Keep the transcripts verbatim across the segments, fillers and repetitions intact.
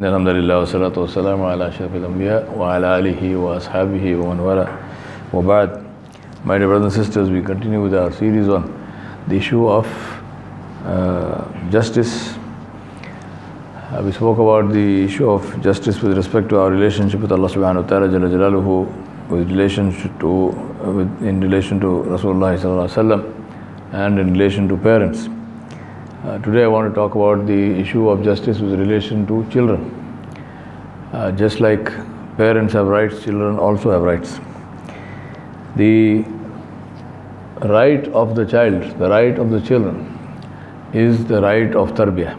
Alhamdulillah wa salatu wa salamu ala ashrafil anbiya wa ala alihi wa ashabihi wa man wala wa ba'd. My dear brothers and sisters, we continue with our series on the issue of uh, justice. Uh, we spoke about the issue of justice with respect to our relationship with Allah subhanahu wa ta'ala jalla jalaluhu, with relationship to, uh, with, in relation to Rasulullah sallallahu alaihi wasallam, and in relation to parents. Uh, today I want to talk about the issue of justice with relation to children. Uh, just like parents have rights, children also have rights. The right of the child, the right of the children, is the right of tarbiyah.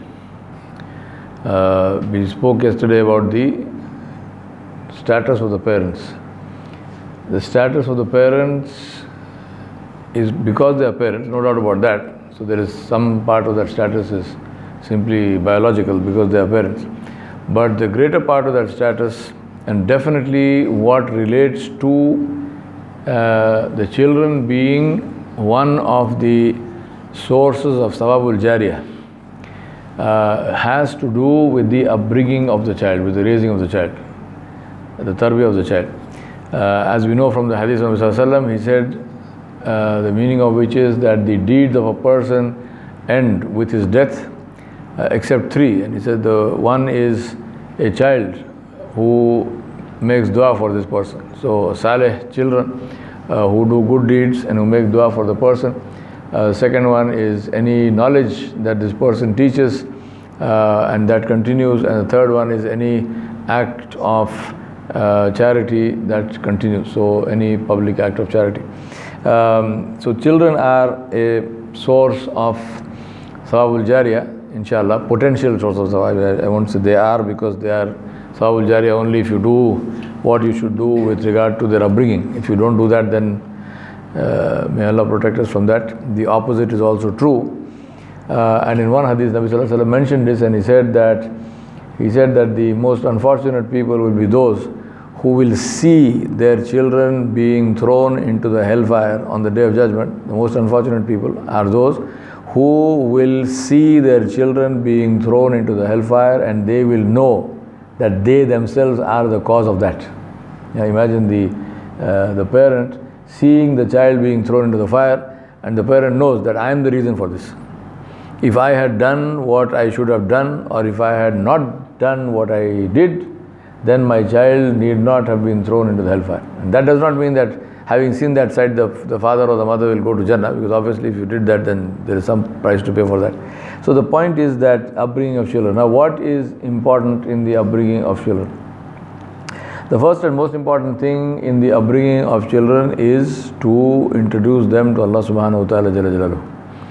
Uh, we spoke yesterday about the status of the parents. The status of the parents is because they are parents, no doubt about that. So there is some part of that status is simply biological because they are parents. But the greater part of that status, and definitely what relates to uh, the children being one of the sources of Sawabul Jariyah, uh, has to do with the upbringing of the child, with the raising of the child, the tarbiyah of the child. Uh, as we know from the hadith of Muhammad sallallahu alaihi wasallam, he said, Uh, the meaning of which is that the deeds of a person end with his death, uh, except three. And he said the one is a child who makes dua for this person. So salih children uh, who do good deeds and who make dua for the person. Uh, second one is any knowledge that this person teaches uh, and that continues. And the third one is any act of uh, charity that continues. So any public act of charity. Um, so children are a source of Sawabul Jariyah, inshallah, potential source of Sawabul. I won't say they are, because they are Sawabul Jariyah only if you do what you should do with regard to their upbringing. If you don't do that, then uh, may Allah protect us from that. The opposite is also true. Uh, and in one hadith, Nabi Sallallahu Alaihi Wasallam mentioned this, and he said that he said that the most unfortunate people will be those who will see their children being thrown into the hellfire on the Day of Judgment. The most unfortunate people are those who will see their children being thrown into the hellfire, and they will know that they themselves are the cause of that. Yeah, imagine the uh, the parent seeing the child being thrown into the fire, and the parent knows that I am the reason for this. If I had done what I should have done, or if I had not done what I did, then my child need not have been thrown into the hellfire. And that does not mean that having seen that sight, the, the father or the mother will go to Jannah, because obviously if you did that, then there is some price to pay for that. So the point is that upbringing of children. Now what is important in the upbringing of children? The first and most important thing in the upbringing of children is to introduce them to Allah subhanahu wa ta'ala jalla jalaluhu.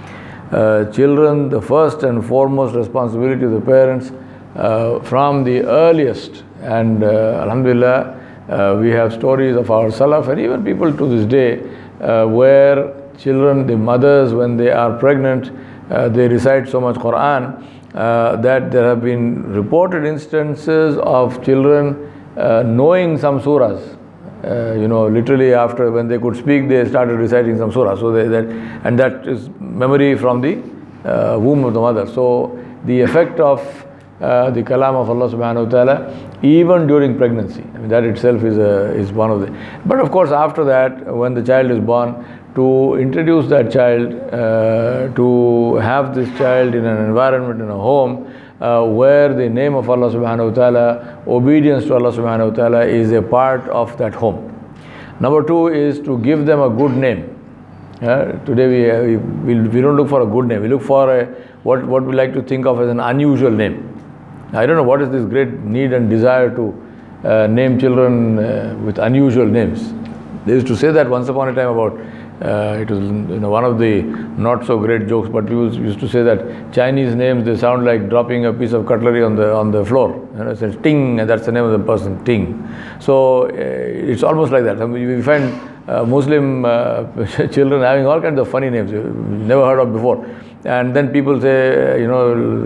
Uh, children, the first and foremost responsibility of the parents uh, from the earliest. And uh, alhamdulillah, uh, we have stories of our salaf and even people to this day uh, where children, the mothers, when they are pregnant, uh, they recite so much Quran uh, that there have been reported instances of children uh, knowing some surahs. Uh, you know, literally after when they could speak, they started reciting some surah. So they, that, and that is memory from the uh, womb of the mother. So the effect of Uh, the kalam of Allah subhanahu wa ta'ala even during pregnancy, I mean, that itself is a, is one of the. But of course after that, when the child is born, to introduce that child, uh, to have this child in an environment, in a home uh, where the name of Allah subhanahu wa ta'ala, obedience to Allah subhanahu wa ta'ala is a part of that home. Number two is to give them a good name. Uh, today we, uh, we we don't look for a good name, we look for a, what what we like to think of as an unusual name. I don't know what is this great need and desire to uh, name children uh, with unusual names. They used to say that once upon a time about, uh, it was you know one of the not so great jokes, but people used to say that Chinese names, they sound like dropping a piece of cutlery on the on the floor. You know, it says Ting, and that's the name of the person, Ting. So uh, it's almost like that. I mean, we find uh, Muslim uh, children having all kinds of funny names you've never heard of before. And then people say, you know,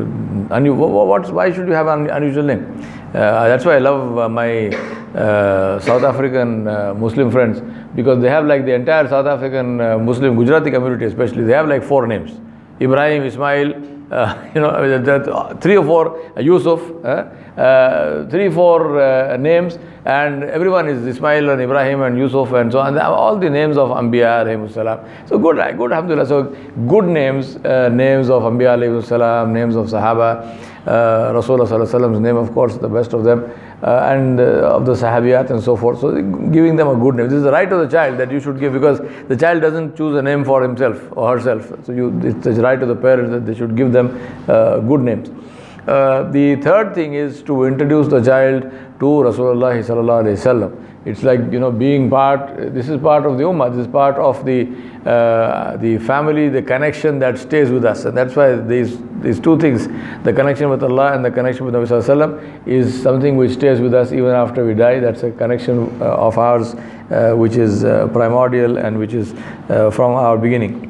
what, why should you have an unusual name? Uh, that's why I love uh, my uh, South African uh, Muslim friends, because they have like the entire South African uh, Muslim Gujarati community especially, they have like four names. Ibrahim, Ismail, uh, you know, three or four, uh, Yusuf, uh, uh, three, four uh, names, and everyone is Ismail and Ibrahim and Yusuf and so on. All the names of Anbiya alayhi salam. So good, good, alhamdulillah. So good names, uh, names of Anbiya alayhi salam, names of Sahaba, uh, Rasulullah sallallahu alaihi wasallam's name, of course, the best of them, uh, and uh, of the Sahabiyat and so forth. So giving them a good name. This is the right of the child that you should give, because the child doesn't choose a name for himself or herself. So you, it's the right of the parents that they should give them uh, good names. Uh, the third thing is to introduce the child to Rasulullah sallallahu alaihi wasallam. It's like, you know, being part, this is part of the ummah, this is part of the uh, the family, the connection that stays with us. And that's why these these two things, the connection with Allah and the connection with Nabi sallallahu alaihi wasallam, is something which stays with us even after we die. That's a connection uh, of ours uh, which is uh, primordial and which is uh, from our beginning.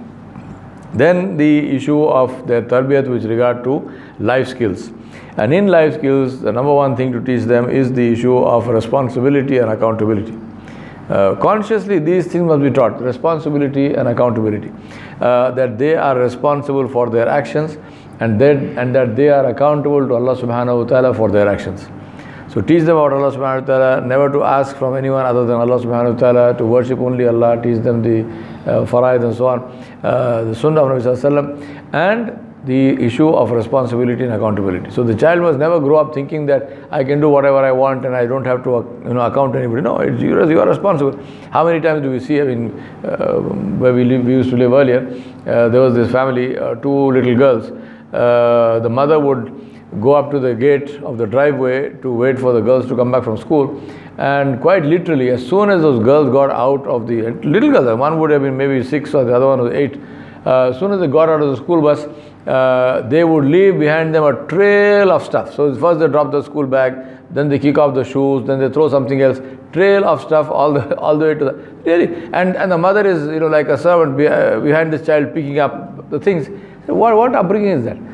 Then the issue of their tarbiyat with regard to life skills. And in life skills, the number one thing to teach them is the issue of responsibility and accountability. Uh, consciously, these things must be taught, responsibility and accountability. Uh, that they are responsible for their actions, and, then, and that they are accountable to Allah subhanahu wa ta'ala for their actions. So teach them about Allah subhanahu wa ta'ala, never to ask from anyone other than Allah subhanahu wa ta'ala, to worship only Allah, teach them the uh, faraid and so on, uh, the sunnah of Nabi sallallahu alaihi wasallam, and the issue of responsibility and accountability. So the child must never grow up thinking that I can do whatever I want and I don't have to, you know, account to anybody. No, it's, you are responsible. How many times do we see, I mean, uh, where we, live, we used to live earlier, uh, there was this family, uh, two little girls. Uh, the mother would go up to the gate of the driveway to wait for the girls to come back from school, and quite literally, as soon as those girls got out of the, little girls, one would have been maybe six or the other one was eight, uh, as soon as they got out of the school bus, uh, they would leave behind them a trail of stuff. So first they drop the school bag, then they kick off the shoes, then they throw something else, trail of stuff all the all the way to the, really, and, and the mother is, you know, like a servant behind this child picking up the things. So what, what upbringing is that?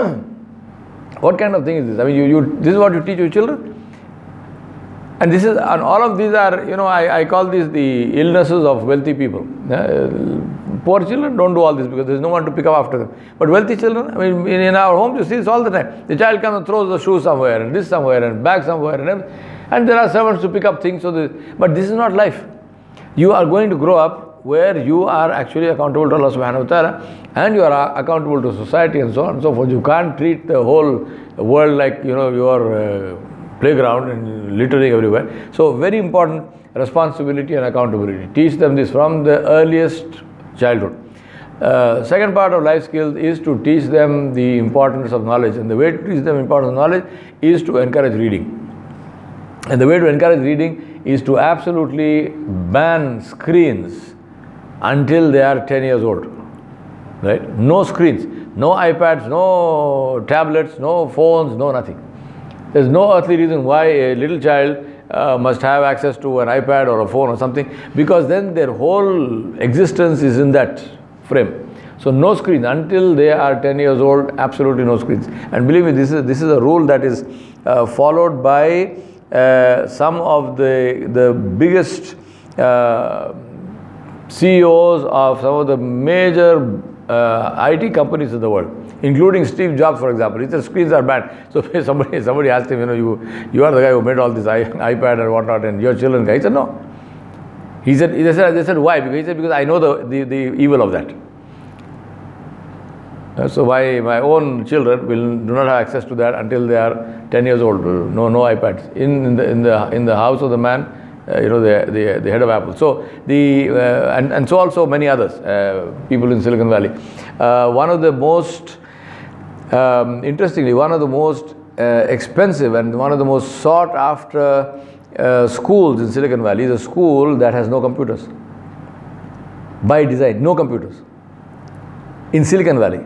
What kind of thing is this? I mean, you, you, this is what you teach your children? And this is, and all of these are, you know, I, I call these the illnesses of wealthy people. Uh, poor children don't do all this because there's no one to pick up after them. But wealthy children, I mean, in, in our homes, you see this all the time. The child comes and throws the shoe somewhere, and this somewhere, and bag somewhere, and everything. And there are servants to pick up things. So this, but this is not life. You are going to grow up where you are actually accountable to Allah subhanahu wa ta'ala, and you are accountable to society and so on and so forth. You can't treat the whole world like, you know, your uh, playground and littering everywhere. So very important, responsibility and accountability. Teach them this from the earliest childhood. Uh, second part of life skills is to teach them the importance of knowledge, and the way to teach them importance of knowledge is to encourage reading. And the way to encourage reading is to absolutely ban screens until they are ten years old. Right? No screens, no iPads, no tablets, no phones, no nothing. There's no earthly reason why a little child uh, must have access to an iPad or a phone or something, because then their whole existence is in that frame. So no screens until they are ten years old, absolutely no screens. And believe me, this is this is a rule that is uh, followed by uh, some of the the biggest uh, C E Os of some of the major uh, I T companies in the world, including Steve Jobs, for example. He said screens are bad. So somebody somebody asked him, you know, you you are the guy who made all this iPad and whatnot, and your children. He said no. He said they said they said why? Because he said because I know the the, the evil of that. Uh, so my my own children will do not have access to that until they are ten years old. No no iPads in, in the in the in the house of the man. Uh, you know, the, the the head of Apple. So the uh, and and so also many others uh, people in Silicon Valley. Uh, one of the most um, interestingly, one of the most uh, expensive and one of the most sought after uh, schools in Silicon Valley is a school that has no computers. By design, no computers in Silicon Valley.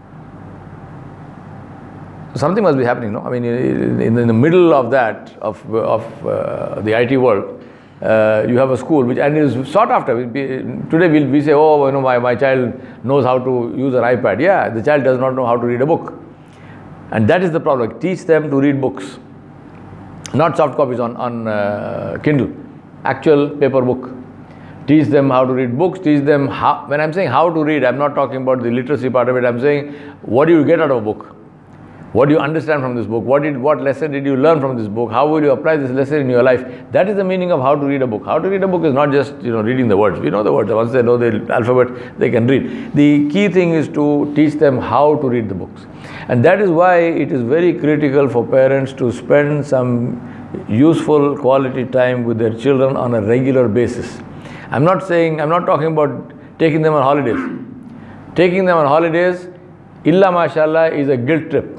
Something must be happening, no? I mean, in, in the middle of that, of of uh, the I T world, uh, you have a school which, and it is sought after. Today we'll, we say, oh, you know, my, my child knows how to use an iPad. Yeah, the child does not know how to read a book. And that is the problem. Teach them to read books. Not soft copies on, on uh, Kindle. Actual paper book. Teach them how to read books. Teach them how, when I'm saying how to read, I'm not talking about the literacy part of it. I'm saying, what do you get out of a book? What do you understand from this book? What did what lesson did you learn from this book? How will you apply this lesson in your life? That is the meaning of how to read a book. How to read a book is not just, you know, reading the words. We know the words. Once they know the alphabet, they can read. The key thing is to teach them how to read the books. And that is why it is very critical for parents to spend some useful quality time with their children on a regular basis. I'm not saying, I'm not talking about taking them on holidays. Taking them on holidays, illa mashallah, is a guilt trip.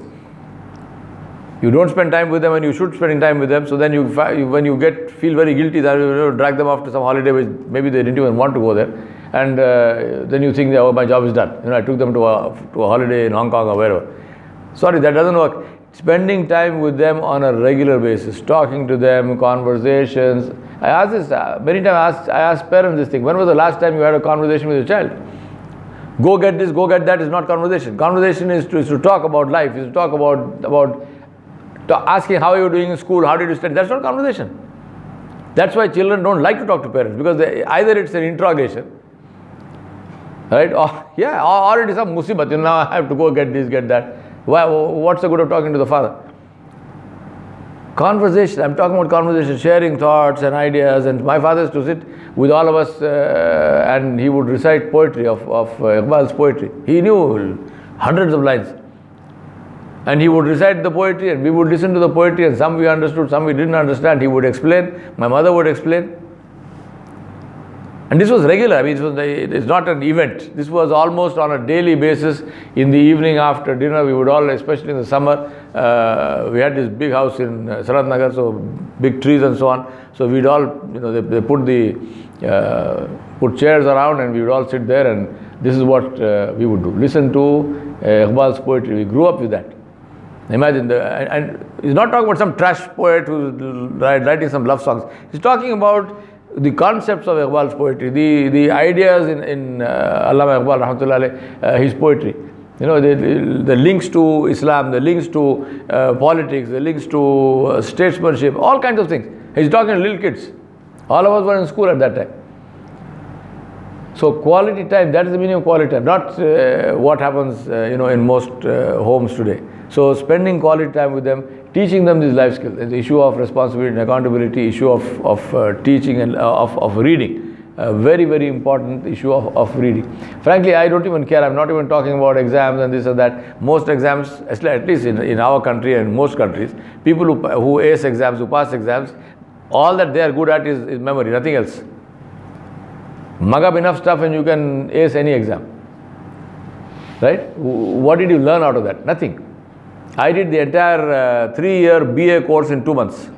You don't spend time with them and you should spend time with them. So then you, when you get feel very guilty that you drag them off to some holiday which maybe they didn't even want to go there, and uh, then you think that, oh, my job is done. You know, I took them to a to a holiday in Hong Kong or wherever. Sorry, that doesn't work. Spending time with them on a regular basis, talking to them, conversations. I ask this uh, many times. I ask, I ask parents this thing. When was the last time you had a conversation with your child? Go get this, go get that is not conversation. Conversation is to, is to talk about life. Is to talk about about. Asking how you're doing in school, how did you study, that's not conversation. That's why children don't like to talk to parents, because they, either it's an interrogation, right? Or yeah, or, or it is some musibat. You know, now I have to go get this, get that. Why? What's the good of talking to the father? Conversation. I'm talking about conversation, sharing thoughts and ideas. And my father used to sit with all of us, uh, and he would recite poetry of of uh, Iqbal's poetry. He knew hundreds of lines. And he would recite the poetry and we would listen to the poetry, and some we understood, some we didn't understand. He would explain, my mother would explain. And this was regular. I mean, it was, it's not an event. This was almost on a daily basis. In the evening after dinner, we would all, especially in the summer, uh, we had this big house in uh, Sarat Nagar, so big trees and so on. So we'd all, you know, they, they put the uh, put chairs around and we would all sit there, and this is what uh, we would do. Listen to uh, Iqbal's poetry. We grew up with that. Imagine, the, and, and he's not talking about some trash poet who's writing some love songs. He's talking about the concepts of Iqbal's poetry, the, the ideas in, in uh, Allama Iqbal, rahmatullah, uh, his poetry. You know, the, the, the links to Islam, the links to uh, politics, the links to uh, statesmanship, all kinds of things. He's talking to little kids. All of us were in school at that time. So quality time, that is the meaning of quality time, not uh, what happens, uh, you know, in most uh, homes today. So spending quality time with them, teaching them these life skills, the issue of responsibility and accountability, issue of, of uh, teaching and uh, of, of reading, a very, very important issue of, of reading. Frankly, I don't even care. I'm not even talking about exams and this and that. Most exams, at least in, in our country and most countries, people who, who ace exams, who pass exams, all that they are good at is, is memory, nothing else. Mug up enough stuff and you can ace any exam. Right? What did you learn out of that? Nothing. I did the entire uh, three-year B A course in two months.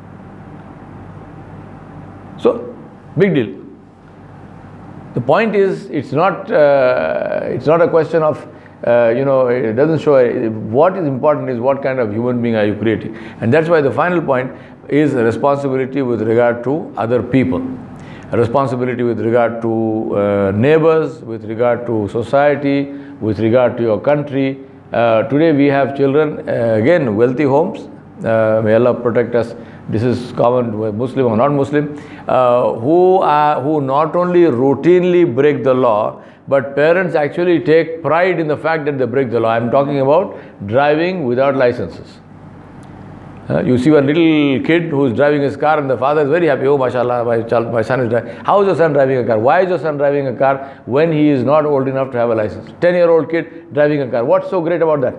So, big deal. The point is, it's not uh, it's not a question of uh, you know, it doesn't show. What is important is what kind of human being are you creating, and that's why the final point is a responsibility with regard to other people, a responsibility with regard to uh, neighbors, with regard to society, with regard to your country. Uh, today we have children, uh, again, wealthy homes, uh, may Allah protect us, this is common with Muslim or non-Muslim, uh, who, are, who not only routinely break the law, but parents actually take pride in the fact that they break the law. I am talking about driving without licenses. Uh, you see one little kid who is driving his car and the father is very happy. Oh, mashallah, my, child, my son is driving. How is your son driving a car? Why is your son driving a car when he is not old enough to have a license? ten-year-old kid driving a car. What's so great about that?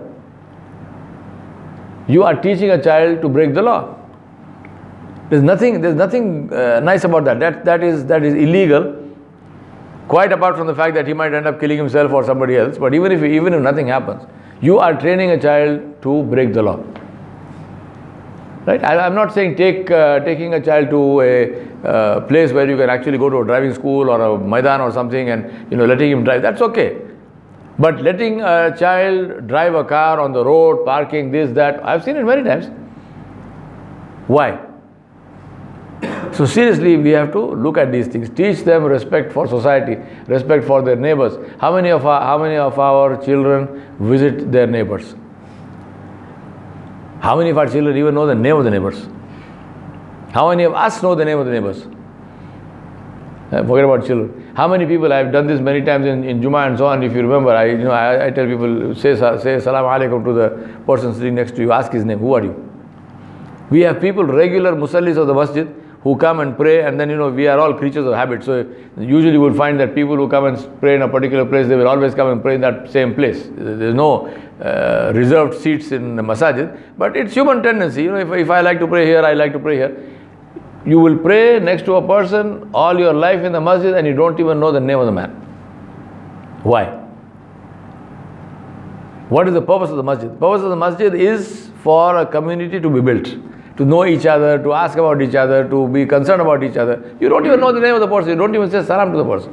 You are teaching a child to break the law. There's nothing, there's nothing uh, nice about that. That, that is, that is illegal. Quite apart from the fact that he might end up killing himself or somebody else. But even if, even if nothing happens, you are training a child to break the law. Right? I, I'm not saying take uh, taking a child to a uh, place where you can actually go to a driving school or a maidan or something and, you know, letting him drive. That's okay. But letting a child drive a car on the road, parking, this, that, I've seen it many times. Why? So seriously, we have to look at these things. Teach them respect for society, respect for their neighbors. How many of our, how many of our children visit their neighbors? How many of our children even know the name of the neighbors? How many of us know the name of the neighbors? Uh, forget about children. How many people, I've done this many times in, in Jummah and so on, if you remember, I, you know, I, I tell people, say, say Salaam Alaikum to the person sitting next to you, ask his name, who are you? We have people, regular musallis of the masjid, who come and pray, and then, you know, we are all creatures of habit. So usually you will find that people who come and pray in a particular place, they will always come and pray in that same place. There's no uh, reserved seats in the masajid, but it's human tendency. You know, if, if I like to pray here, I like to pray here. You will pray next to a person all your life in the masjid and you don't even know the name of the man. Why? What is the purpose of the masjid? The purpose of the masjid is for a community to be built, to know each other, to ask about each other, to be concerned about each other. You don't even know the name of the person, you don't even say salam to the person.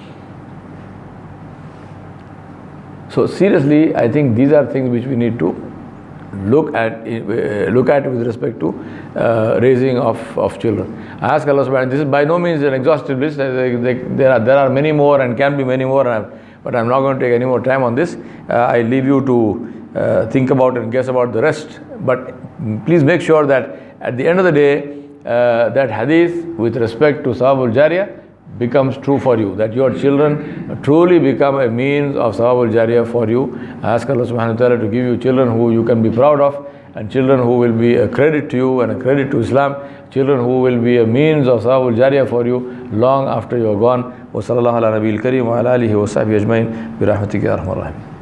So seriously, I think these are things which we need to look at uh, look at with respect to uh, raising of, of children. I ask Allah subhanahu wa ta'ala, this is by no means an exhaustive list. There are, there are many more and can be many more, and I'm, but I'm not going to take any more time on this. Uh, I leave you to uh, think about and guess about the rest. But please make sure that at the end of the day, uh, that hadith with respect to Sawabul Jariyah becomes true for you, that your children truly become a means of Sawabul Jariyah for you. I ask Allah subhanahu wa ta'ala to give you children who you can be proud of, and children who will be a credit to you and a credit to Islam, children who will be a means of Sawabul Jariyah for you long after you are gone. Wa sallallahu ala nabiyil kareem wa ala alihi wa sahbihi ajmain bi rahmatika ya arhamar rahimin.